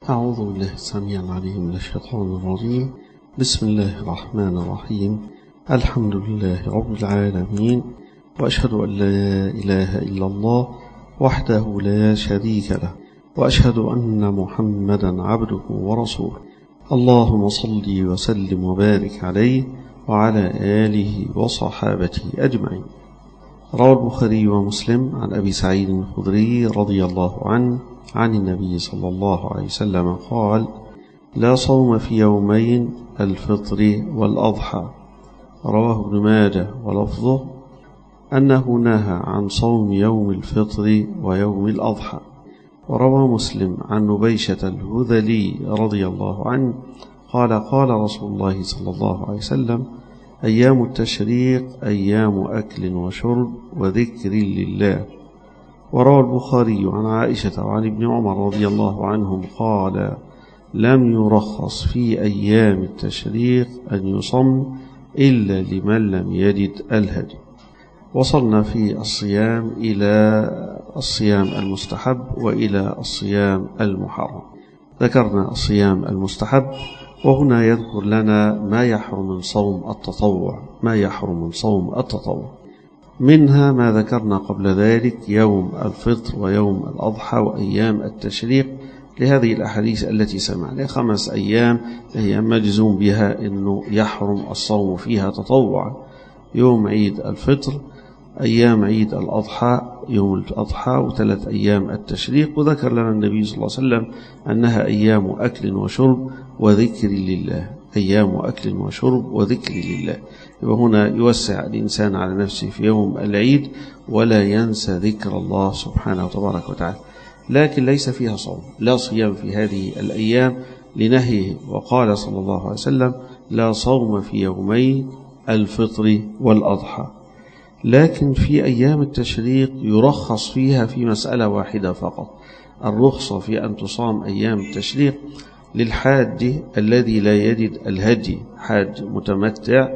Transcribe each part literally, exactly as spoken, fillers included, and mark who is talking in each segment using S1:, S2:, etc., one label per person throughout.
S1: أعوذ بالله السميع العليم من الشيطان الرجيم. بسم الله الرحمن الرحيم. الحمد لله رب العالمين، وأشهد أن لا إله إلا الله وحده لا شريك له، وأشهد أن محمدا عبده ورسوله. اللهم صل وسلم وبارك عليه وعلى آله وصحابته أجمعين. روى البخاري ومسلم عن أبي سعيد الخدري رضي الله عنه عن النبي صلى الله عليه وسلم قال: لا صوم في يومين، الفطر والأضحى. رواه ابن ماجه، ولفظه أنه نهى عن صوم يوم الفطر ويوم الأضحى. وروى مسلم عن نبيشة الهذلي رضي الله عنه قال: قال رسول الله صلى الله عليه وسلم: أيام التشريق أيام أكل وشرب وذكر لله. وروى البخاري عن عائشة وعن ابن عمر رضي الله عنهم قال: لم يرخص في أيام التشريق أن يصم إلا لمن لم يجد الهدي. وصلنا في الصيام إلى الصيام المستحب وإلى الصيام المحرم. ذكرنا الصيام المستحب، وهنا يذكر لنا ما يحرم من صوم التطوع ما يحرم من صوم التطوع منها ما ذكرنا قبل ذلك: يوم الفطر ويوم الأضحى وأيام التشريق، لهذه الأحاديث التي سمعنا. خمس أيام هي مجزوم بها أنه يحرم الصوم فيها تطوعا: يوم عيد الفطر، أيام عيد الأضحى يوم الأضحى، وثلاث أيام التشريق. وذكر لنا النبي صلى الله عليه وسلم أنها أيام أكل وشرب وذكر لله. أيام أكل وشرب وذكر لله. وهنا يوسع الإنسان على نفسه في يوم العيد ولا ينسى ذكر الله سبحانه وتبارك وتعالى، لكن ليس فيها صوم، لا صيام في هذه الأيام لنهيه. وقال صلى الله عليه وسلم: لا صوم في يومين، الفطر والأضحى. لكن في أيام التشريق يرخص فيها في مسألة واحدة فقط: الرخصة في أن تصام أيام التشريق للحاج الذي لا يجد الهدي، حاج متمتع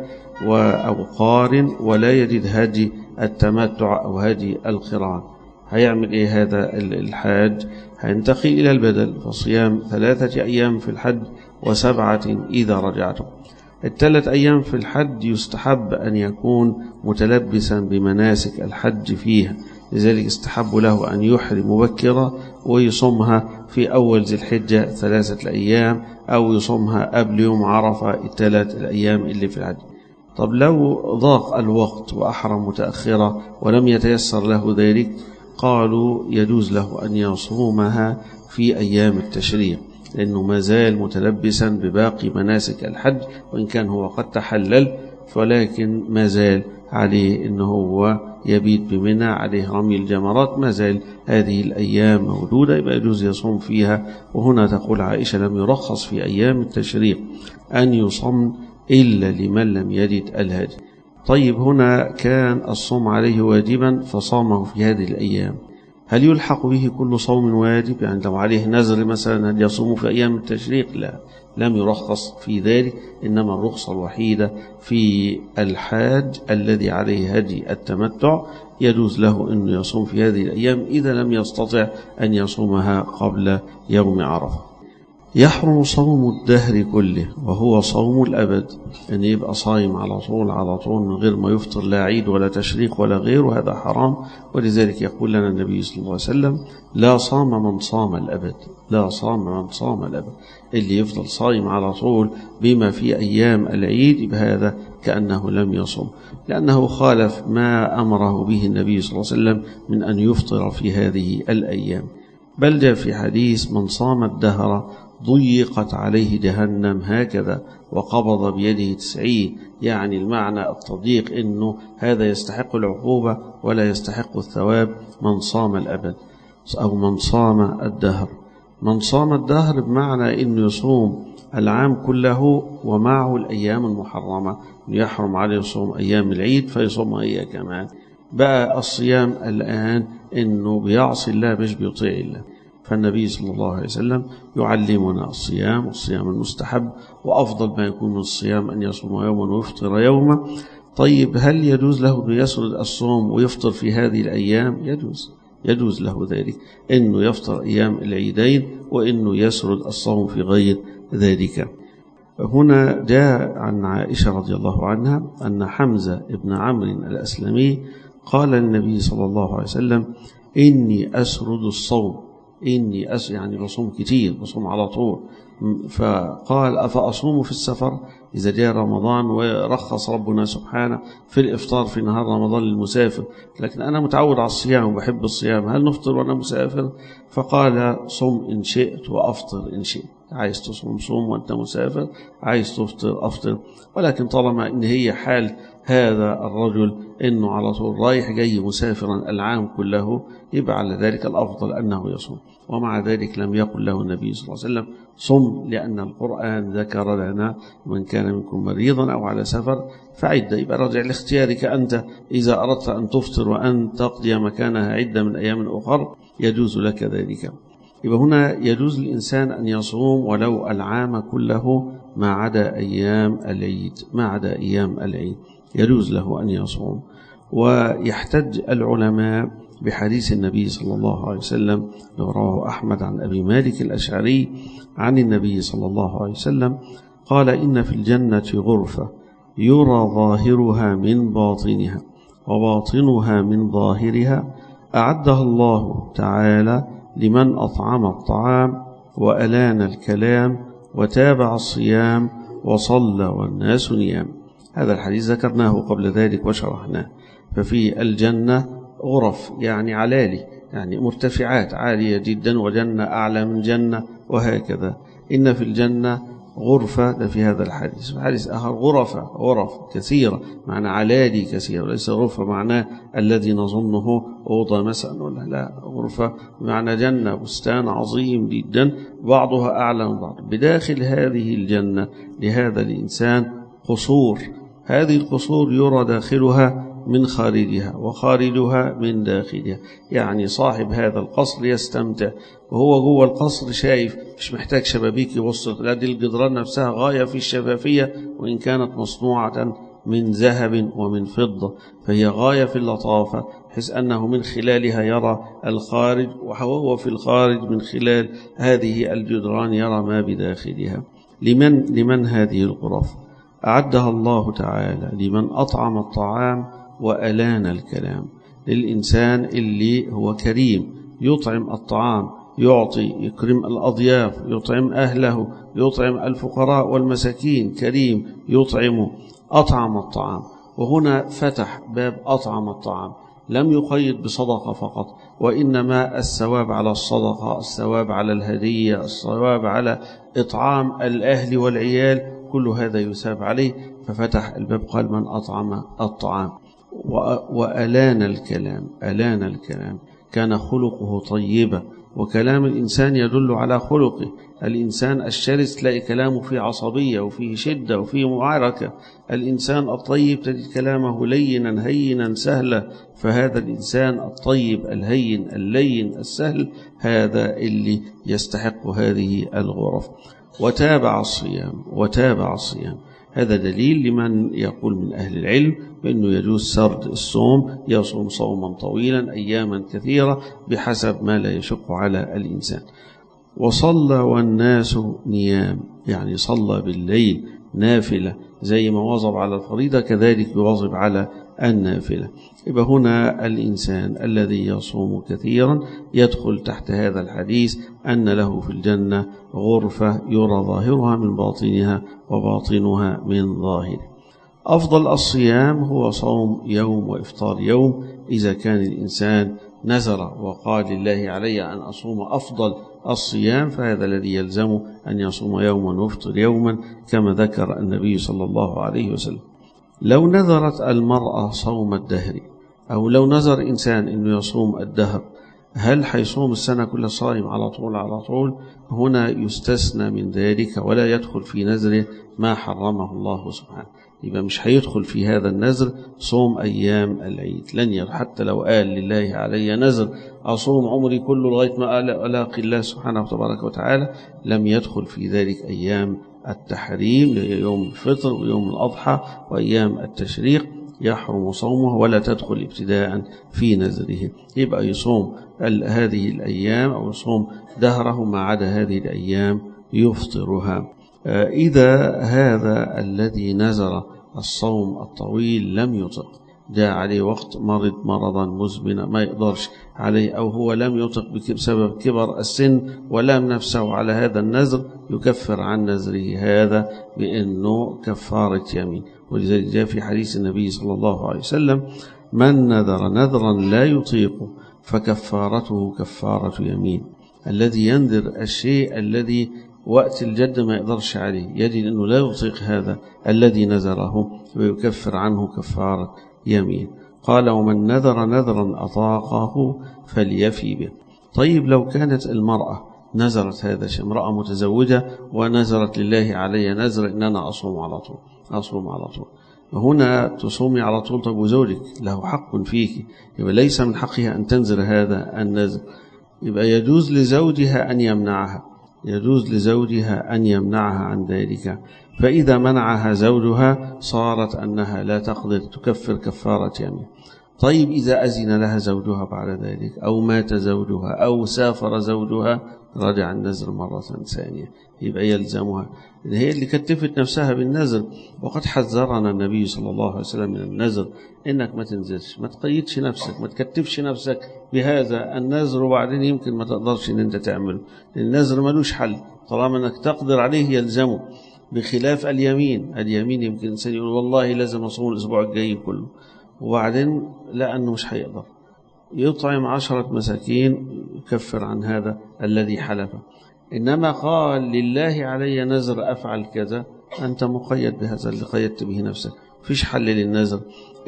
S1: أو قارن ولا يجد هدي التمتع أو هدي القران. هيعمل إيه هذا الحاج؟ هينتقل إلى البدل، فصيام ثلاثة أيام في الحج وسبعة إذا رجعتم. الثلاث أيام في الحج يستحب أن يكون متلبسا بمناسك الحج فيها، لذلك استحب له أن يحرم مبكرا ويصومها في أول ذي الحجة ثلاثة الأيام، أو يصومها قبل يوم عرفة الثلاث الأيام اللي في الحج. طب لو ضاق الوقت وأحرم متأخرة ولم يتيسر له ذلك، قالوا يجوز له أن يصومها في أيام التشريق، لأنه ما زال متلبسا بباقي مناسك الحج، وإن كان هو قد تحلل ولكن ما زال عليه أنه هو يبيت بمنى، عليه رمي الجمرات، ما زال هذه الأيام موجودة، يبقى يجوز يصوم فيها. وهنا تقول عائشة: لم يرخص في أيام التشريق أن يصوم إلا لمن لم يجد الهدي. طيب، هنا كان الصوم عليه واجبا فصامه في هذه الأيام، هل يلحق به كل صوم واجب؟ يعني لو عليه نذر مثلا هل يصوم في أيام التشريق؟ لا، لم يرخص في ذلك، إنما الرخصة الوحيدة في الحاج الذي عليه هدي التمتع، يجوز له أن يصوم في هذه الأيام إذا لم يستطع أن يصومها قبل يوم عرفة. يحرم صوم الدهر كله وهو صوم الأبد، أن يبقى صايم على طول على طول من غير ما يفطر، لا عيد ولا تشريق ولا غيره، هذا حرام. ولذلك يقول لنا النبي صلى الله عليه وسلم: لا صام من صام الأبد. لا صام من صام الأبد. اللي يفضل صايم على طول بما في أيام العيد بهذا كأنه لم يصم، لأنه خالف ما أمره به النبي صلى الله عليه وسلم من أن يفطر في هذه الأيام. بل جاء في حديث: من صام الدهر ضيقت عليه جهنم هكذا وقبض بيده تسعين. يعني المعنى التضييق أنه هذا يستحق العقوبة ولا يستحق الثواب. من صام الأبد أو من صام الدهر. من صام الدهر بمعنى أنه يصوم العام كله ومعه الأيام المحرمة، يحرم عليه يصوم أيام العيد فيصومها هي كمان. بقى الصيام الآن أنه بيعصي الله مش بيطيع الله، فالنبي صلى الله عليه وسلم يعلمنا الصيام والصيام المستحب، وأفضل ما يكون من الصيام أن يصوم يوما ويفطر يوما. طيب، هل يجوز له أن يسرد الصوم ويفطر في هذه الأيام؟ يجوز يجوز له ذلك، إنه يفطر أيام العيدين وإنه يسرد الصوم في غير ذلك. هنا جاء عن عائشة رضي الله عنها أن حمزة بن عمرو الأسلمي قال للنبي صلى الله عليه وسلم: إني أسرد الصوم، إني أس يعني بصوم كتير، بصوم على طول. فقال: أفأصوم في السفر إذا جاء رمضان؟ ورخص ربنا سبحانه في الإفطار في نهار رمضان للمسافر، لكن أنا متعود على الصيام وبحب الصيام، هل نفطر وأنا مسافر؟ فقال: صم إن شئت وأفطر إن شئت، عايز تصوم صوم وأنت مسافر، عايز تفطر أفطر. ولكن طالما إن هي حال هذا الرجل إنه على طول رايح جاي مسافرا العام كله، يبقى على ذلك الأفضل أنه يصوم. ومع ذلك لم يقل له النبي صلى الله عليه وسلم صم، لأن القرآن ذكر لنا: من كان منكم مريضا أو على سفر فعدة. يبقى راجع لاختيارك أنت، إذا أردت أن تفطر وأن تقضي مكانها عدة من أيام أخرى يجوز لك ذلك. يبقى هنا يجوز للإنسان أن يصوم ولو العام كله ما عدا أيام العيد، ما عدا أيام العيد يجوز له أن يصوم. ويحتج العلماء بحديث النبي صلى الله عليه وسلم رواه أحمد عن أبي مالك الأشعري عن النبي صلى الله عليه وسلم قال: إن في الجنة غرفة يرى ظاهرها من باطنها وباطنها من ظاهرها، أعدها الله تعالى لمن أطعم الطعام وألان الكلام وتابع الصيام وصلى والناس نيام. هذا الحديث ذكرناه قبل ذلك وشرحناه. ففي الجنة غرف يعني علالي، يعني مرتفعات عالية جدا، وجنة أعلى من جنة، وهكذا. إن في الجنة غرفة، ده في هذا الحديث. في حديث آخر غرفة، غرف كثيرة، معنى علالي كثيرة، وليس غرفة معناه الذي نظنه أوضة مثلا، ولا لا، غرفة معنى جنة، بستان عظيم جدا بعضها أعلى من بعض. بداخل هذه الجنة لهذا الإنسان قصور، هذه القصور يرى داخلها من خارجها وخارجها من داخلها، يعني صاحب هذا القصر يستمتع وهو جوه القصر شايف، مش محتاج شبابيك يبص، لا، دي الجدران نفسها غاية في الشفافية، وإن كانت مصنوعة من ذهب ومن فضة فهي غاية في اللطافة، حيث أنه من خلالها يرى الخارج، وهو في الخارج من خلال هذه الجدران يرى ما بداخلها. لمن, لمن هذه الغرف؟ أعدها الله تعالى لمن أطعم الطعام وألان الكلام، للإنسان اللي هو كريم، يطعم الطعام، يعطي، يكرم الأضياف، يطعم أهله، يطعم الفقراء والمساكين، كريم يطعم، أطعم الطعام. وهنا فتح باب أطعم الطعام، لم يقيد بصدقة فقط، وإنما الثواب على الصدقة، الثواب على الهدية، الثواب على إطعام الأهل والعيال، كل هذا يثاب عليه. ففتح الباب قال: من أطعم الطعام وألان الكلام. ألان الكلام كان خلقه طيبا، وكلام الإنسان يدل على خلقه. الإنسان الشرس تلاقي كلامه فيه عصبية وفيه شدة وفيه معاركة، الإنسان الطيب تجد كلامه لينا هينا سهلا. فهذا الإنسان الطيب الهين اللين السهل هذا اللي يستحق هذه الغرف. وتابع الصيام، وتابع الصيام هذا دليل لمن يقول من أهل العلم بأنه يجوز سرد الصوم، يصوم صوما طويلا أياما كثيرة بحسب ما لا يشق على الإنسان. وصلى والناس نيام، يعني صلى بالليل نافلة، زي ما واظب على الفريضة كذلك يواظب على النافلة. يبقى هنا الإنسان الذي يصوم كثيرا يدخل تحت هذا الحديث أن له في الجنة غرفة يرى ظاهرها من باطنها وباطنها من ظاهره. أفضل الصيام هو صوم يوم وإفطار يوم، إذا كان الإنسان نذر وقال: لله علي أن أصوم أفضل الصيام، فهذا الذي يلزم أن يصوم يوما ويفطر يوما كما ذكر النبي صلى الله عليه وسلم. لو نذرت المرأة صوم الدهر، أو لو نذر إنسان أنه يصوم الدهر، هل حيصوم السنة كل صائم على طول على طول؟ هنا يستثنى من ذلك، ولا يدخل في نذره ما حرمه الله سبحانه. يبقى مش هيدخل في هذا النذر صوم أيام العيد، لن ير حتى لو قال: لله علي نذر أصوم عمري كله لغاية ما ألاقي الله سبحانه وتبارك وتعالى، لم يدخل في ذلك أيام التحريم، يوم الفطر ويوم الأضحى وأيام التشريق، يحرم صومه ولا تدخل ابتداء في نذره. يبقى يصوم هذه الأيام أو يصوم دهره ما عدا هذه الأيام يفطرها. إذا هذا الذي نذر الصوم الطويل لم يطق، جاء عليه وقت مرض مرضا مزمنا ما يقدرش عليه، أو هو لم يطق بسبب كبر السن ولام نفسه على هذا النذر، يكفر عن نذره هذا بأنه كفارة يمين. ولذلك جاء في حديث النبي صلى الله عليه وسلم: من نذر نذرا لا يطيق فكفارته كفارة يمين. الذي ينذر الشيء الذي وقت الجد ما يقدرش عليه، يجد أنه لا يطيق هذا الذي نذره ويكفر عنه كفارة يمين. قال: ومن نذر نذرا أطاقه فليفي به. طيب لو كانت المرأة نذرت هذا الشيء، امرأة متزوجة ونذرت لله علي نذر إن أنا أصوم على طول أصوم على طول هنا تصومي على طول. طب وزوجك له حق فيك، يبقى ليس من حقها أن تنذر هذا النذر، يبقى يجوز لزوجها أن يمنعها يجوز لزوجها أن يمنعها عن ذلك. فإذا منعها زوجها صارت أنها لا تقدر تكفر كفارة يمين. طيب إذا أذن لها زوجها بعد ذلك، أو مات زوجها، أو سافر زوجها، رجع النذر مرة ثانية، يبقى يلزمها. هي اللي كتفت نفسها بالنذر، وقد حذرنا النبي صلى الله عليه وسلم من النذر، إنك ما تنزلش، ما تقيدش نفسك، ما تكتفش نفسك بهذا النذر وبعدين يمكن ما تقدرش إن أنت تعمله. النذر ملوش حل، طالما أنك تقدر عليه يلزمه، بخلاف اليمين. اليمين يمكن إنسان يقول والله لازم أصوم الأسبوع الجاي كله، وبعدين لا أنه مش هيقدر، يطعم عشرة مساكين يكفر عن هذا الذي حلف. إنما قال لله علي نذر أفعل كذا، أنت مقيد بهذا اللي قيدت به نفسك، فيش حل للنذر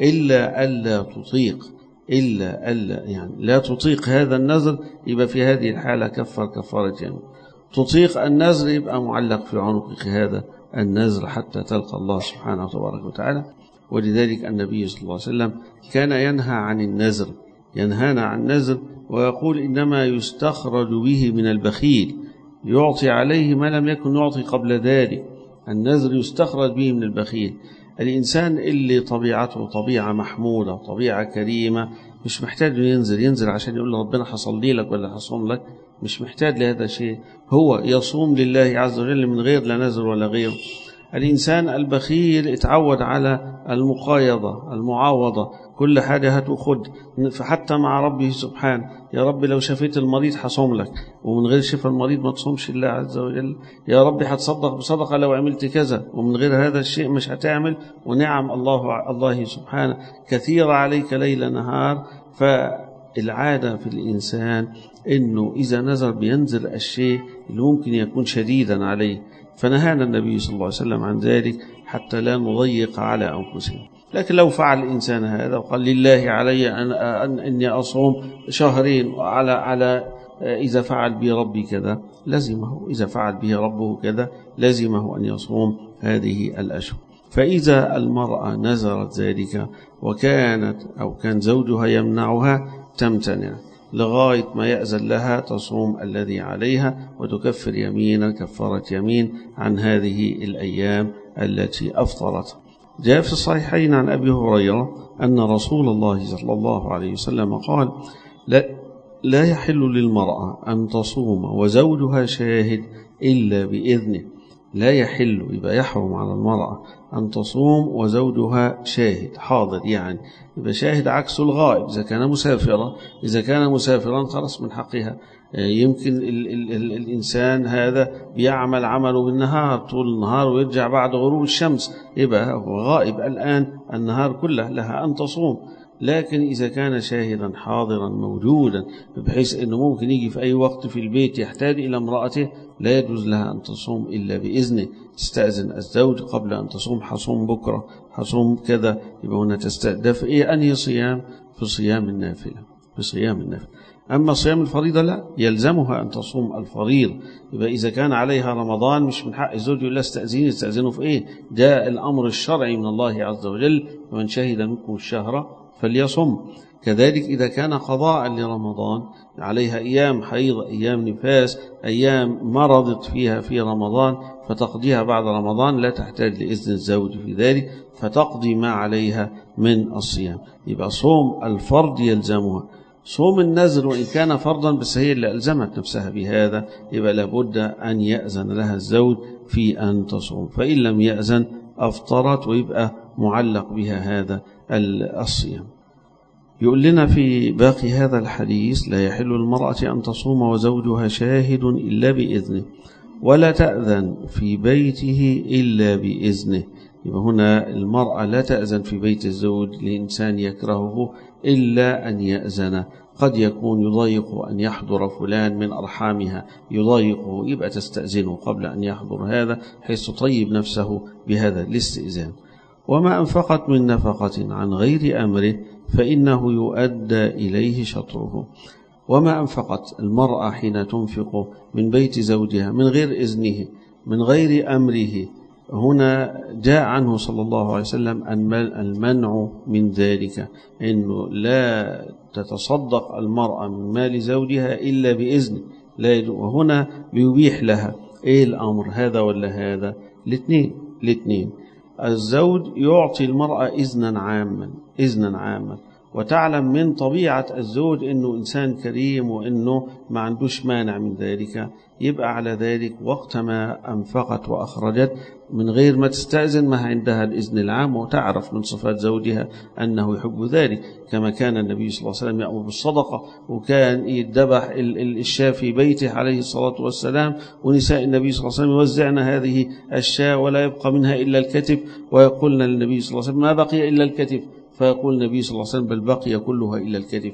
S1: إلا ألا تطيق إلا ألا يعني لا تطيق هذا النذر، يبقى في هذه الحالة كفر كفارة يمين. تطيق النذر يبقى معلق في عنقك هذا النذر حتى تلقى الله سبحانه وتبارك وتعالى. ولذلك النبي صلى الله عليه وسلم كان ينهى عن النذر ينهانا عن النذر ويقول: إنما يستخرج به من البخيل، يعطي عليه ما لم يكن يعطي قبل ذلك. النذر يستخرج به من البخيل. الإنسان اللي طبيعته طبيعة محمودة طبيعة كريمة مش محتاج ينزل ينزل عشان يقول ربنا حصلي لك ولا حصل لك، مش محتاج لهذا الشيء، هو يصوم لله عز وجل من غير لا نذر ولا غير. الإنسان البخيل اتعود على المقايضة المعاوضة، كل حاجة هتأخذ، فحتى مع ربه سبحانه: يا رب لو شفيت المريض حصوم لك، ومن غير شفاء المريض ما تصومش الله عز وجل. يا رب هتصدق بصدقة لو عملت كذا، ومن غير هذا الشيء مش هتعمل. ونعم الله الله سبحانه كثيرة عليك ليل نهار. فالعادة في الإنسان إنه إذا نذر بينذر الشيء اللي ممكن يكون شديدا عليه، فنهانا النبي صلى الله عليه وسلم عن ذلك حتى لا نضيق على أنفسنا. لكن لو فعل الإنسان هذا وقال لله علي أن, أن أني أصوم شهرين على على إذا فعل به ربي كذا لزمه، إذا فعل به ربه كذا لزمه أن يصوم هذه الأشهر. فإذا المرأة نذرت ذلك وكانت أو كان زوجها يمنعها تمتنع لغاية ما يأذن لها، تصوم الذي عليها وتكفر يمينا كفارة يمين عن هذه الأيام التي أفطرت. جاء في الصحيحين عن أبي هريرة أن رسول الله صلى الله عليه وسلم قال: لا, لا يحل للمرأة أن تصوم وزوجها شاهد إلا بإذنه. لا يحل يبقى يحرم على المرأة أن تصوم وزوجها شاهد حاضر، يعني يبقى شاهد عكس الغائب. إذا كان مسافرا إذا كان مسافرا خلاص من حقها. يمكن ال ال ال الإنسان هذا بيعمل عمله بالنهار طول النهار ويرجع بعد غروب الشمس، يبقى هو غائب الآن النهار كله، لها أن تصوم. لكن إذا كان شاهدا حاضرا موجودا بحيث أنه ممكن يجي في أي وقت في البيت يحتاج إلى امرأته، لا يجوز لها أن تصوم إلا بإذنه. تستأذن الزوج قبل أن تصوم: حصوم بكرة، حصوم كذا، يبقى هنا تستأذن. في إيه؟ أنهي صيام؟ في صيام النافلة في صيام النافلة أما صيام الفريضة لا، يلزمها أن تصوم الفريض. يبقى إذا كان عليها رمضان مش من حق الزوج يقول لا استأذيني، استأذنه في إيه؟ جاء الأمر الشرعي من الله عز وجل: ومن شهد منكم الشهر فليصم. كذلك إذا كان قضاء لرمضان عليها أيام حيض، أيام نفاس، أيام مرضت فيها في رمضان فتقضيها بعد رمضان، لا تحتاج لإذن الزوج في ذلك، فتقضي ما عليها من الصيام. يبقى صوم الفرض يلزمها. صوم النذر وإن كان فرضا بس هي اللي ألزمت نفسها بهذا، يبقى لابد أن يأذن لها الزوج في أن تصوم، فإن لم يأذن أفطرت ويبقى معلق بها هذا الصيام. يقول لنا في باقي هذا الحديث: لا يحل المرأة أن تصوم وزوجها شاهد إلا بإذنه، ولا تأذن في بيته إلا بإذنه. يبقى هنا المرأة لا تأذن في بيت الزوج لإنسان يكرهه إلا أن يأذن. قد يكون يضايق أن يحضر فلان من أرحامها، يضايقه، يبقى تستأذنه قبل أن يحضر هذا، حيث تطيب نفسه بهذا الاستئذان. وما أنفقت من نفقة عن غير أمره فإنه يؤدى إليه شطره. وما أنفقت المرأة حين تنفق من بيت زوجها من غير إذنه، من غير أمره، هنا جاء عنه صلى الله عليه وسلم المنع من ذلك، إنه لا تتصدق المرأة من مال زوجها إلا بإذنه، لا. وهنا بيبيح لها إيه الأمر، هذا ولا هذا؟ الاثنين الاثنين. الزوج يعطي المرأة إذنا عاما، إذنا عاما، وتعلم من طبيعة الزوج إنه إنسان كريم وإنه ما عندوش مانع من ذلك، يبقى على ذلك وقت ما أنفقت وأخرجت من غير ما تستأذن ما عندها الإذن العام، وتعرف من صفات زوجها أنه يحب ذلك، كما كان النبي صلى الله عليه وسلم يأمر بالصدقة، وكان يذبح الشاة في بيته عليه الصلاة والسلام، ونساء النبي صلى الله عليه وسلم يوزعن هذه الشاة ولا يبقى منها إلا الكتف، ويقولن للنبي صلى الله عليه وسلم: ما بقي إلا الكتف، فيقول النبي صلى الله عليه وسلم: بل بقي كلها إلا الكتف.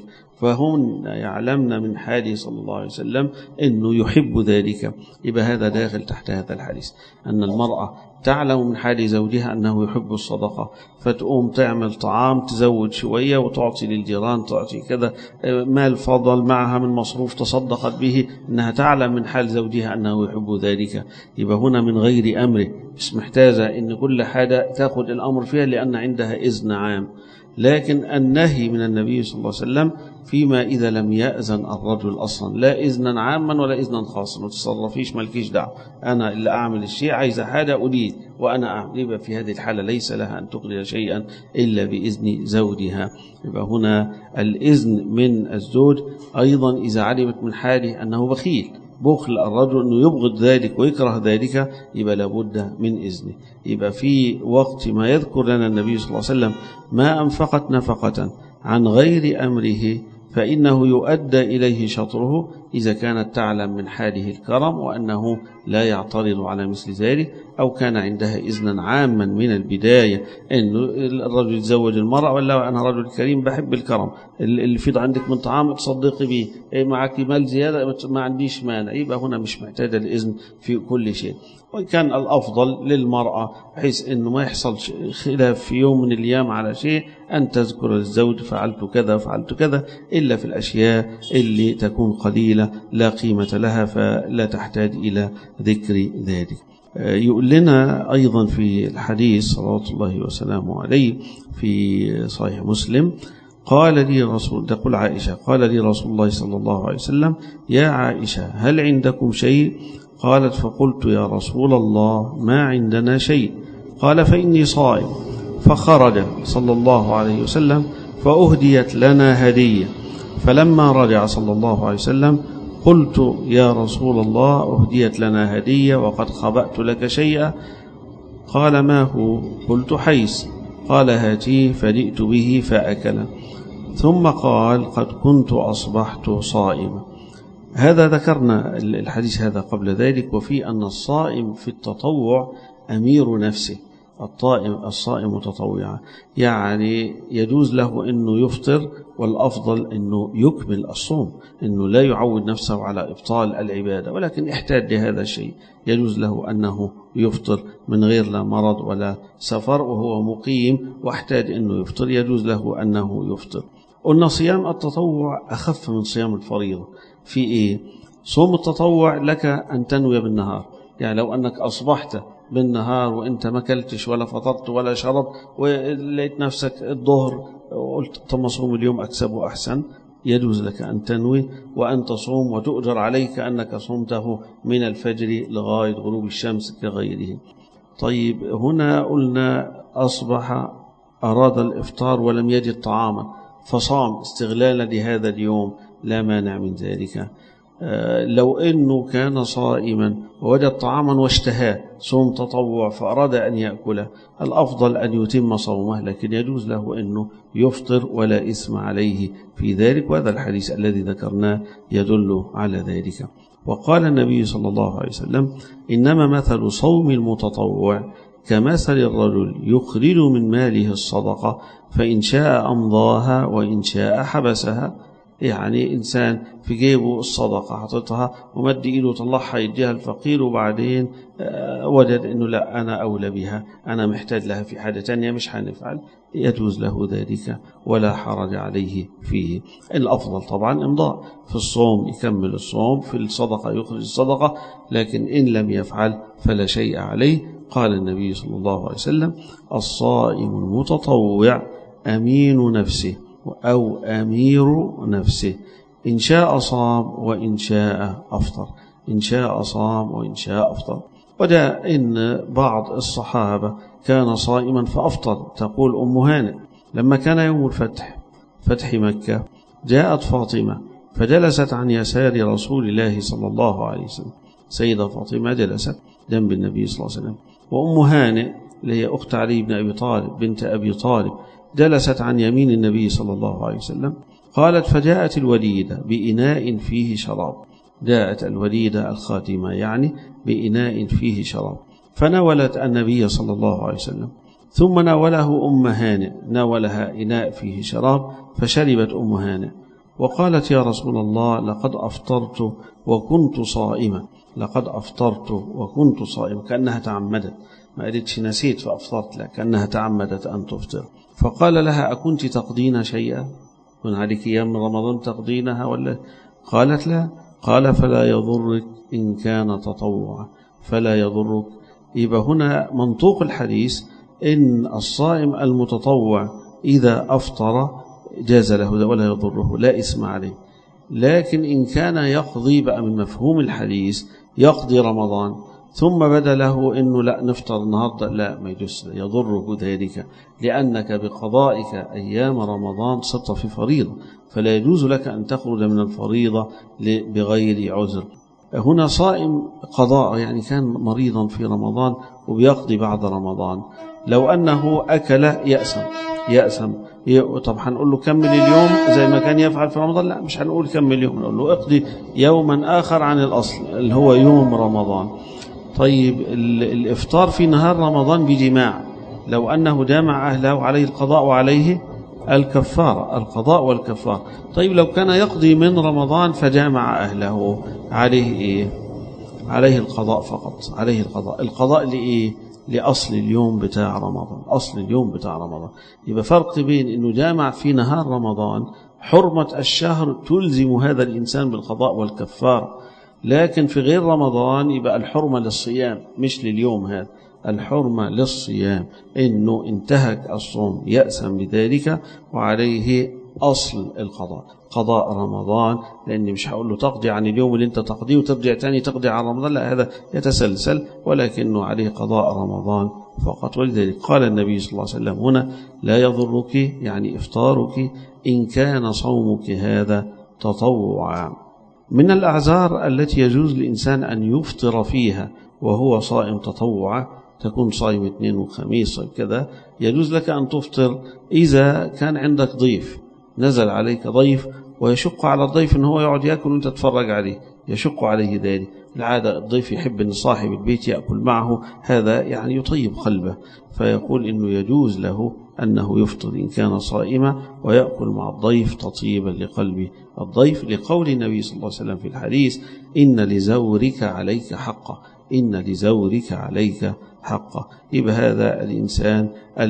S1: فهم يعلمن من حاله صلى الله عليه وسلم أنه يحب ذلك. يبقى هذا داخل تحت هذا الحديث، أن المرأة تعلم من حال زوجها أنه يحب الصدقة، فتقوم تعمل طعام، تزود شوية وتعطي للجيران، تعطي كذا مال فضل معها من مصروف تصدقت به، أنها تعلم من حال زوجها أنه يحب ذلك. يبقى هنا من غير أمره، مش محتاجة أن كل حاجة تأخذ الأمر فيها لأن عندها إذن عام. لكن النهي من النبي صلى الله عليه وسلم فيما إذا لم يأذن الرجل أصلا، لا إذنا عاما ولا إذنا خاصا، ما تصرفيش، مالكيش دعوة، أنا اللي أعمل الشيء، عايزة حاجة أريد وأنا أعمل. يبقى في هذه الحالة ليس لها أن تقضي شيئا إلا بإذن زوجها. يبقى هنا الإذن من الزوج أيضا إذا علمت من حاله أنه بخيل، بخل الرجل أنه يبغض ذلك ويكره ذلك، يبقى لابد من إذنه. يبقى في وقت ما يذكر لنا النبي صلى الله عليه وسلم: ما أنفقت نفقة عن غير أمره فإنه يؤدى إليه شطره، إذا كانت تعلم من حاله الكرم وأنه لا يعترض على مثل ذلك، أو كان عندها إذنا عاما من البداية أنه الرجل يتزوج المرأة، ولا أنا رجل كريم بحب الكرم، اللي في عندك من طعام تصدقي به، معك مال زيادة ما عنديش مانع، يبقى هنا مش محتاجة الإذن في كل شيء. وإن كان الأفضل للمرأة بحيث أنه ما يحصل خلاف في يوم من الأيام على شيء، أن تذكر للزوج: فعلت كذا فعلت كذا، إلا في الأشياء اللي تكون قليلة لا قيمة لها فلا تحتاج إلى ذكر ذلك. يقول لنا أيضا في الحديث صلوات الله وسلامه عليه في صحيح مسلم: قال لي رسول تقول عائشة: قال لي رسول الله صلى الله عليه وسلم: يا عائشة هل عندكم شيء؟ قالت: فقلت: يا رسول الله ما عندنا شيء. قال: فإني صائم. فخرج صلى الله عليه وسلم فأهديت لنا هدية، فلما رجع صلى الله عليه وسلم قلت: يا رسول الله أهديت لنا هدية وقد خبأت لك شيئا. قال: ما هو؟ قلت: حيث. قال: هاتيه، فجئت به فأكل. ثم قال: قد كنت أصبحت صائما. هذا ذكرنا الحديث هذا قبل ذلك، وفي أن الصائم في التطوع أمير نفسه. الطائم الصائم متطوعا، يعني يجوز له أنه يفطر، والأفضل أنه يكمل الصوم، أنه لا يعود نفسه على إبطال العبادة، ولكن احتاج لهذا الشيء يجوز له أنه يفطر من غير لا مرض ولا سفر، وهو مقيم واحتاج أنه يفطر، يجوز له أنه يفطر. قلنا صيام التطوع أخف من صيام الفريضة في إيه؟ صوم التطوع لك أن تنوي بالنهار، يعني لو أنك أصبحت بالنهار وإنت ما كلتش ولا فطرت ولا شربت ولقيت نفسك الظهر وقلت طب صوم اليوم أكسبه أحسن، يجوز لك أن تنوي وأن تصوم وتؤجر عليك أنك صمته من الفجر لغاية غروب الشمس كغيره. طيب هنا قلنا أصبح أراد الإفطار ولم يجد طعاما فصام استغلالا لهذا اليوم، لا مانع من ذلك. لو أنه كان صائما ووجد طعاما واشتهاه صوم تطوع فأراد أن يأكله، الأفضل أن يتم صومه، لكن يجوز له أنه يفطر ولا إثم عليه في ذلك، وهذا الحديث الذي ذكرناه يدل على ذلك. وقال النبي صلى الله عليه وسلم: إنما مثل صوم المتطوع كمثل الرجل يخرج من ماله الصدقة فإن شاء أمضاها وإن شاء حبسها. يعني إنسان في جيبه الصدقة حطتها ومد إيده طلعها يديها الفقير، وبعدين وجد أنه لا أنا أولى بها، أنا محتاج لها في حاجة تانية مش هنفعل، يجوز له ذلك ولا حرج عليه فيه. الأفضل طبعا إمضاء، في الصوم يكمل الصوم، في الصدقة يخرج الصدقة، لكن إن لم يفعل فلا شيء عليه. قال النبي صلى الله عليه وسلم: الصائم المتطوع أمين نفسه أو أمير نفسه، إن شاء صام وإن شاء أفطر، إن شاء صام وإن شاء أفطر. وجاء إن بعض الصحابة كان صائما فأفطر. تقول أم هانئ: لما كان يوم الفتح فتح مكة جاءت فاطمة فجلست عن يسار رسول الله صلى الله عليه وسلم، سيدة فاطمة جلست جنب النبي صلى الله عليه وسلم، وأم هانئ اللي هي أخت علي بن أبي طالب بنت أبي طالب جلست عن يمين النبي صلى الله عليه وسلم. قالت: فجاءت الوليدة بإناء فيه شراب، جاءت الوليدة الخاتمة يعني بإناء فيه شراب، فناولت النبي صلى الله عليه وسلم، ثم ناوله أم هانئ، ناولها إناء فيه شراب فشربت أم هانئ، وقالت: يا رسول الله لقد أفطرت وكنت صائمة، لقد أفطرت وكنت صائمة، كأنها تعمدت، ما قالتش نسيت فأفطرت، لا كأنها تعمدت أن تفطر. فقال لها: أكنت تقضين شيئا؟ كن عليك أيام رمضان تقضينها ولا؟ قالت: لا. قال: فلا يضرك إن كان تطوعا، فلا يضرك. يبقى هنا منطوق الحديث إن الصائم المتطوع إذا أفطر جاز له ولا يضره، لا إثم عليه. لكن إن كان يقضي بقى من مفهوم الحديث يقضي رمضان ثم بدا له إنه لا نفطر النهاردة، لا ما يجوز، يضره ذلك، لأنك بقضائك أيام رمضان صرت في فريضة، فلا يجوز لك أن تخرج من الفريضة بغير عذر. هنا صائم قضاء، يعني كان مريضا في رمضان وبيقضي بعد رمضان، لو أنه أكل يأسم يأسم طب هنقول له كمل اليوم زي ما كان يفعل في رمضان؟ لا، مش هنقول كمل يوم، نقول له اقضي يوما آخر عن الأصل اللي هو يوم رمضان. طيب الإفطار في نهار رمضان بجماع، لو أنه جامع أهله عليه القضاء وعليه الكفارة، القضاء والكفارة. طيب لو كان يقضي من رمضان فجامع أهله عليه إيه؟ عليه القضاء فقط، عليه القضاء. القضاء لإيه؟ لأصل اليوم بتاع رمضان، أصل اليوم بتاع رمضان. يبقى فرق بين أنه جامع في نهار رمضان، حرمة الشهر تلزم هذا الإنسان بالقضاء والكفارة، لكن في غير رمضان يبقى الحرمة للصيام مش لليوم، هذا الحرمة للصيام، إنه انتهك الصوم يأسم بذلك وعليه أصل القضاء، قضاء رمضان، لأني مش هقول له تقضي عن اليوم اللي انت تقضيه وترجع تاني تقضي عن رمضان، لا هذا يتسلسل، ولكنه عليه قضاء رمضان فقط. ولذلك قال النبي صلى الله عليه وسلم هنا: لا يضرك يعني إفطارك إن كان صومك هذا تطوعا. من الأعذار التي يجوز للإنسان أن يفطر فيها وهو صائم تطوعا، تكون صائم اثنين وخميس كذا، يجوز لك أن تفطر إذا كان عندك ضيف، نزل عليك ضيف ويشق على الضيف أنه هو يقعد يأكل وانت تتفرج عليه، يشق عليه ذلك. العادة الضيف يحب أن صاحب البيت يأكل معه، هذا يعني يطيب قلبه، فيقول إنه يجوز له أنه يفطر إن كان صائما ويأكل مع الضيف تطيبا لقلب الضيف، لقول النبي صلى الله عليه وسلم في الحديث: إن لزورك عليك حقا، إن لزورك عليك حقا. يبقى هذا الإنسان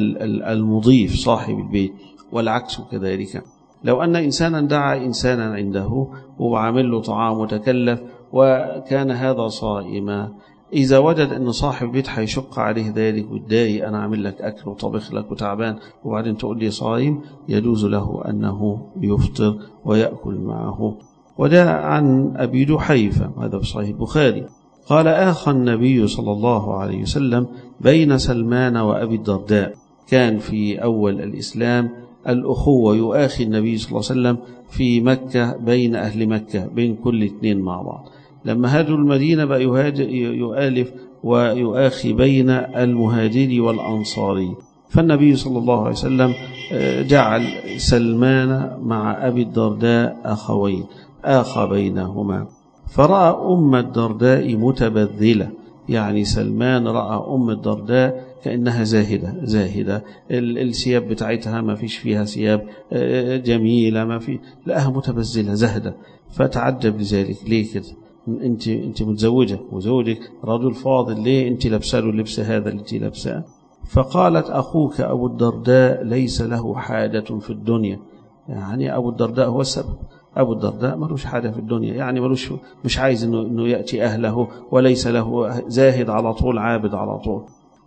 S1: المضيف صاحب البيت. والعكس كذلك، لو أن إنسانا دعا إنسانا عنده وعمل له طعام وتكلف وكان هذا صائما، إذا وجد أن صاحب البيت هيشق عليه ذلك ويتضايق، أنا عامل لك أكل وطبخ لك وتعبان وبعدين تقول لي صايم، يجوز له أنه يفطر ويأكل معه. وده عن أبي جحيفة، هذا في صحيح البخاري، قال آخى النبي صلى الله عليه وسلم بين سلمان وأبي الدرداء. كان في أول الإسلام الأخوة، يؤاخي النبي صلى الله عليه وسلم في مكة بين أهل مكة، بين كل اثنين مع بعض. لما هاجروا المدينة بقى يؤالف ويؤاخي بين المهاجري والأنصاري. فالنبي صلى الله عليه وسلم جعل سلمان مع أبي الدرداء أخوين، آخى بينهما. فرأى أم الدرداء متبذلة، يعني سلمان رأى أم الدرداء كأنها زاهدة زاهدة الثياب بتاعتها ما فيش فيها ثياب جميلة، ما في لقاها متبذلة زاهدة. فتعجب لذلك، ليه كده؟ انت انت متزوجة وزوجك رجل فاضل، ليه انت لابسه له اللبس هذا اللي انت لابساه؟ فقالت أخوك أبو الدرداء ليس له حاجة في الدنيا، يعني أبو الدرداء هو السبب. أبو الدرداء ملوش حاجة في الدنيا، يعني ملوش، مش عايز إنه, إنه يأتي أهله، وليس له، زاهد على طول، عابد على طول.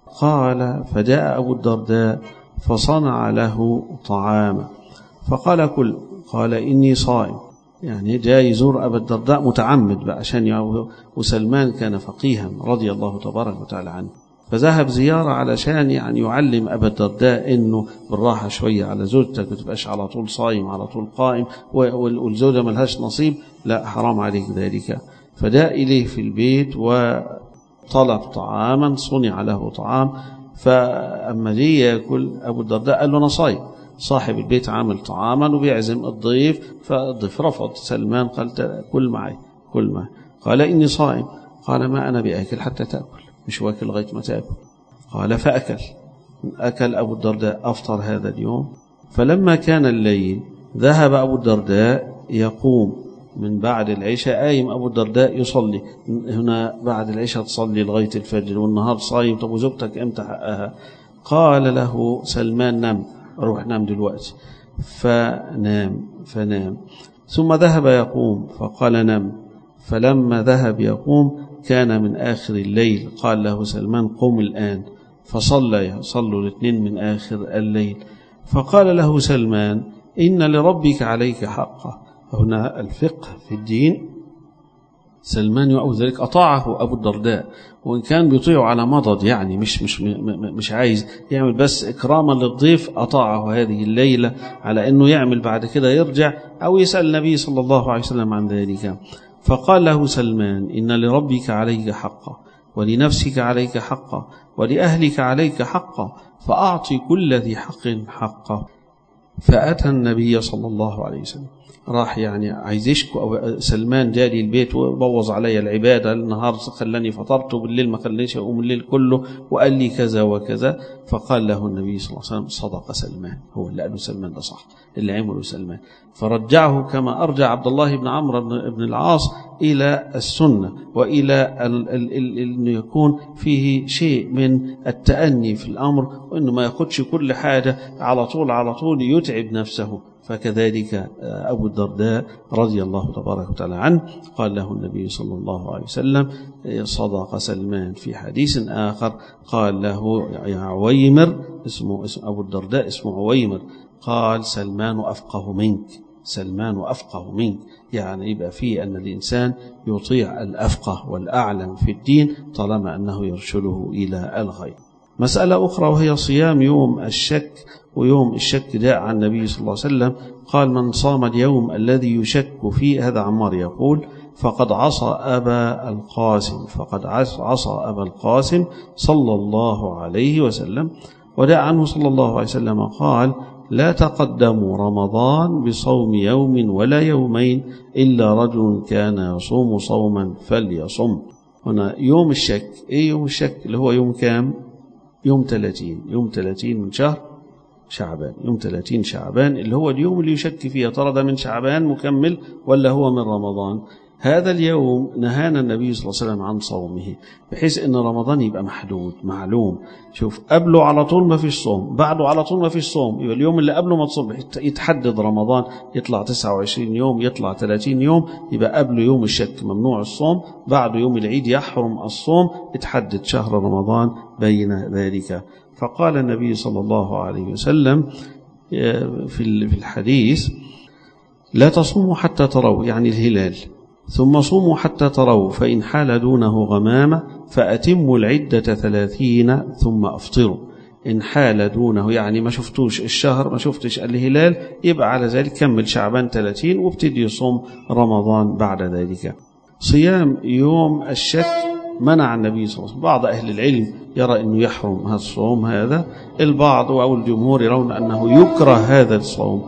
S1: قال فجاء أبو الدرداء فصنع له طعاما فقال كل. قال إني صائم، يعني جاي يزور أبا الدرداء متعمد بقى عشان يعوه. وسلمان كان فقيها رضي الله تبارك وتعالى عنه، فذهب زيارة علشان يعني يعلم أبا الدرداء إنه بالراحة شوية على زوجتك، ما تبقاش على طول صايم على طول قائم والزوجة ملهاش نصيب، لا حرام عليك ذلك. فجاء إليه في البيت وطلب طعاما، صنع له طعام. فأما جي يأكل أبو الدرداء قال له أنا صايم. صاحب البيت عامل طعاما وبيعزم الضيف، فالضيف رفض. سلمان قال كل معي كل معي. قال إني صائم. قال ما أنا بأكل حتى تأكل، مش واكل لغاية ما تأكل. قال فأكل. أكل أبو الدرداء، أفطر هذا اليوم. فلما كان الليل ذهب أبو الدرداء يقوم من بعد العشاء، قايم أبو الدرداء يصلي. هنا بعد العشاء تصلي لغاية الفجر والنهار صايم، طب وزوجتك امتى حقها؟ قال له سلمان نام، روح نام دلوقتي. فنام فنام ثم ذهب يقوم فقال نم. فلما ذهب يقوم كان من آخر الليل. قال له سلمان قم الآن، فصلى صلوا الاثنين من آخر الليل. فقال له سلمان إن لربك عليك حقا. هنا الفقه في الدين. سلمان يعوذ ذلك أطاعه أبو الدرداء، وإن كان بيطيعه على مضض، يعني مش مش مش عايز يعمل بس إكراما للضيف، أطاعه هذه الليلة على أنه يعمل بعد كده يرجع أو يسأل النبي صلى الله عليه وسلم عن ذلك. فقال له سلمان إن لربك عليك حقا، ولنفسك عليك حقا، ولأهلك عليك حقا، فأعطي كل ذي حق حقا. فأتى النبي صلى الله عليه وسلم، راح يعني عايز يشكو. سلمان جالي البيت وبوظ علي العبادة، النهار خلاني فطرت وبالليل ما خلانيش أقوم الليل كله، وقال لي كذا وكذا. فقال له النبي صلى الله عليه وسلم صدق سلمان، هو اللي قاله سلمان ده صح، اللي عمله سلمان. فرجعه كما أرجع عبد الله بن عمرو بن العاص إلى السنة، وإلى أن يكون فيه شيء من التأني في الأمر، وأنه ما ياخدش كل حاجة على طول على طول يتعب نفسه. فكذلك أبو الدرداء رضي الله تبارك وتعالى عنه قال له النبي صلى الله عليه وسلم صدق سلمان. في حديث آخر قال له يا عويمر، اسمه اسم أبو الدرداء اسمه عويمر، قال سلمان أفقه منك، سلمان أفقه منك. يعني يبقى فيه أن الإنسان يطيع الأفقه والأعلم في الدين طالما أنه يرشده إلى الخير. مسألة أخرى وهي صيام يوم الشك. ويوم الشك جاء عن النبي صلى الله عليه وسلم قال من صام اليوم الذي يشك فيه، هذا عمار يقول، فقد عصى أبا القاسم، فقد عصى أبا القاسم صلى الله عليه وسلم. وداء عنه صلى الله عليه وسلم قال لا تقدموا رمضان بصوم يوم ولا يومين إلا رجل كان يصوم صوما فليصم. هنا يوم الشك، إيه يوم الشك؟ اللي هو يوم كام؟ يوم ثلاثين، يوم ثلاثين من شهر شعبان، يوم ثلاثين شعبان اللي هو اليوم اللي يشك فيه ترى ده من شعبان مكمل ولا هو من رمضان. هذا اليوم نهانا النبي صلى الله عليه وسلم عن صومه، بحيث ان رمضان يبقى محدود معلوم. شوف، قبله على طول ما فيش صوم، بعده على طول ما فيش صوم، يبقى اليوم اللي قبله ما تصوم يتحدد رمضان، يطلع تسعة وعشرين يوم، يطلع ثلاثين يوم، يبقى قبله يوم الشك ممنوع الصوم، بعده يوم العيد يحرم الصوم، اتحدد شهر رمضان بين ذلك. فقال النبي صلى الله عليه وسلم في الحديث: لا تصوموا حتى تروا، يعني الهلال، ثم صوموا حتى تروا، فإن حال دونه غمامة فأتموا العدة ثلاثين ثم أفطروا. إن حال دونه يعني ما شفتوش الشهر، ما شفتش الهلال، يبقى على ذلك كمل شعبان ثلاثين وابتدي يصوم رمضان بعد ذلك. صيام يوم الشك منع النبي صلى الله عليه وسلم. بعض أهل العلم يرى أنه يحرم هذا الصوم، هذا البعض أو الجمهور يرون أنه يكره هذا الصوم،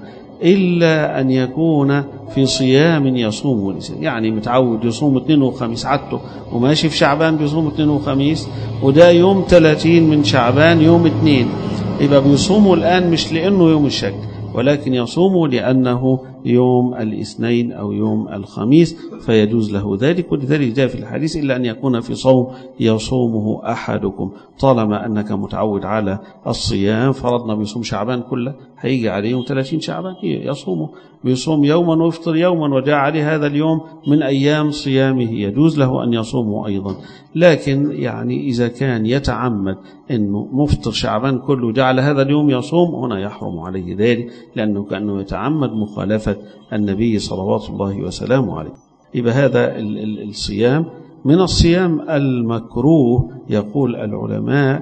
S1: إلا أن يكون في صيام يصوم الإنسان، يعني متعود يصوم اثنين وخميس عدته وماشي في شعبان بيصوم اثنين وخميس، وده يوم ثلاثين من شعبان يوم اثنين، يبقى بيصوموا الآن مش لأنه يوم الشك، ولكن يصوموا لأنه يوم الاثنين أو يوم الخميس، فيجوز له ذلك. ولذلك جاء في الحديث: إلا أن يكون في صوم يصومه أحدكم. طالما أنك متعود على الصيام، فرضنا بيصوم شعبان كله، هيجي عليه يوم ثلاثين شعبان يصومه، بيصوم يوما ويفطر يوما، وجاء عليه هذا اليوم من أيام صيامه، يجوز له أن يصومه أيضا. لكن يعني إذا كان يتعمد أنه مفطر شعبان كله جعل هذا اليوم يصوم، هنا يحرم عليه ذلك، لأنه كأنه يتعمد مخالفة النبي صلوات الله وسلامه عليه. يبقى هذا الصيام من الصيام المكروه. يقول العلماء: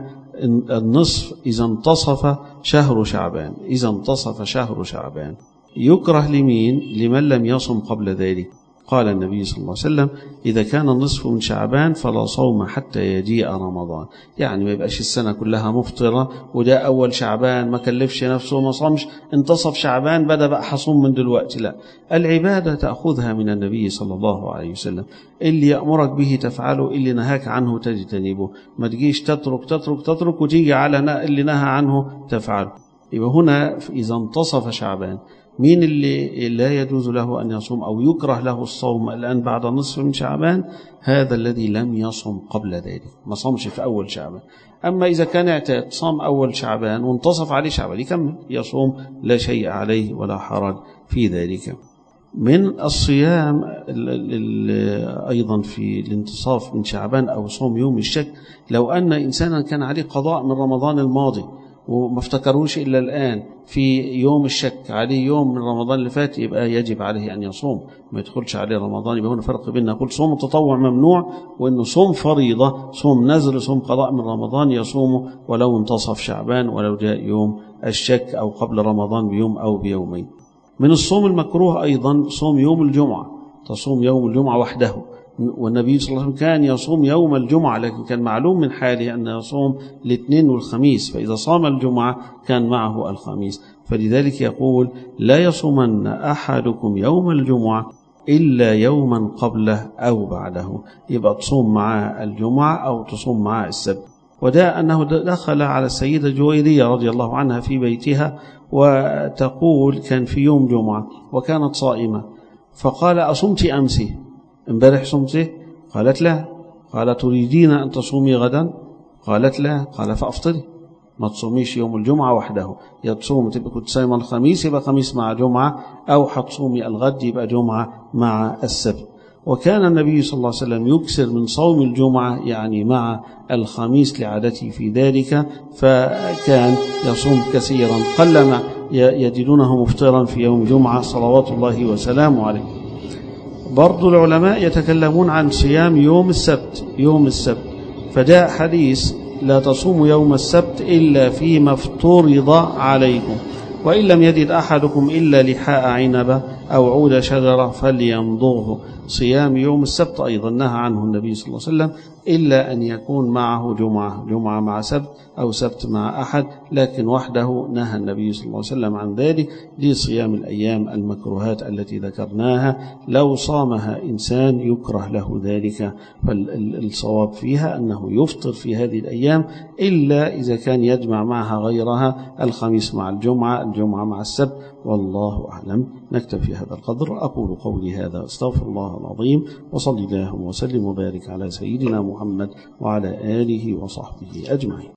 S1: النصف إذا انتصف شهر شعبان، إذا انتصف شهر شعبان. يكره لمين؟ لمن لم يصم قبل ذلك. قال النبي صلى الله عليه وسلم: إذا كان النصف من شعبان فلا صوم حتى يجيء رمضان. يعني ما يبقاش السنة كلها مفطرة، وده أول شعبان ما كلفش نفسه وما صمش، انتصف شعبان بدأ بقى حصوم من دلوقتي. لا، العبادة تأخذها من النبي صلى الله عليه وسلم، اللي يأمرك به تفعله، اللي نهاك عنه تجتنبه، ما تجيش تترك تترك تترك وتيجي على اللي نهى عنه تفعله. يبقى هنا إذا انتصف شعبان، مين اللي لا يجوز له أن يصوم أو يكره له الصوم الآن بعد النصف من شعبان؟ هذا الذي لم يصم قبل ذلك، ما صمش في أول شعبان. أما إذا كان اعتاد صام أول شعبان وانتصف عليه شعبان، يكمل يصوم، لا شيء عليه ولا حرج في ذلك. من الصيام أيضا في الانتصاف من شعبان أو صوم يوم الشك، لو أن إنسانا كان عليه قضاء من رمضان الماضي وما افتكروش إلا الآن في يوم الشك، عليه يوم من رمضان اللي فات، يبقى يجب عليه أن يصوم، ما يدخلش عليه رمضان. يبقى هنا فرق بين نقول صوم التطوع ممنوع، وأنه صوم فريضة، صوم نذر، صوم قضاء من رمضان يصومه ولو انتصف شعبان، ولو جاء يوم الشك أو قبل رمضان بيوم أو بيومين. من الصوم المكروه أيضا صوم يوم الجمعة، تصوم يوم الجمعة وحده، والنبي صلى الله عليه وسلم كان يصوم يوم الجمعة، لكن كان معلوم من حاله أن يصوم الاثنين والخميس، فإذا صام الجمعة كان معه الخميس. فلذلك يقول: لا يصومن أحدكم يوم الجمعة إلا يوما قبله أو بعده. يبقى تصوم مع الجمعة أو تصوم مع السبت. وده أنه دخل على السيدة جويرية رضي الله عنها في بيتها، وتقول: كان في يوم جمعة وكانت صائمة، فقال: أصمت أمسي؟ امبارح صمتي؟ قالت: لا. قال: تريدين أن تصومي غدا؟ قالت: لا. قال: فأفطري، ما تصوميش يوم الجمعة وحده، يا تصوم تبقى كنت صايمة الخميس يبقى خميس مع جمعة، أو حتصومي الغد يبقى جمعة مع السبت. وكان النبي صلى الله عليه وسلم يكثر من صوم الجمعة، يعني مع الخميس لعادته في ذلك، فكان يصوم كثيرا، قلما يجدونه مفطرا في يوم جمعة صلوات الله وسلامه عليه. برضو العلماء يتكلمون عن صيام يوم السبت، يوم السبت فجاء حديث: لا تصوموا يوم السبت إلا فيما افترض عليكم، وإن لم يجد أحدكم إلا لحاء عنبة أو عود شجرة فليمضغه. صيام يوم السبت أيضا نهى عنه النبي صلى الله عليه وسلم، إلا أن يكون معه جمعة جمعة مع سبت أو سبت مع أحد، لكن وحده نهى النبي صلى الله عليه وسلم عن ذلك لصيام الأيام المكروهات التي ذكرناها. لو صامها إنسان يكره له ذلك، فالصواب فيها أنه يفطر في هذه الأيام إلا إذا كان يجمع معها غيرها، الخميس مع الجمعة، الجمعة مع السبت، والله أعلم. نكتفي هذا القدر. أقول قولي هذا، أستغفر الله العظيم، وصلي الله وسلم وبارك على سيدنا محمد وعلى آله وصحبه أجمعين.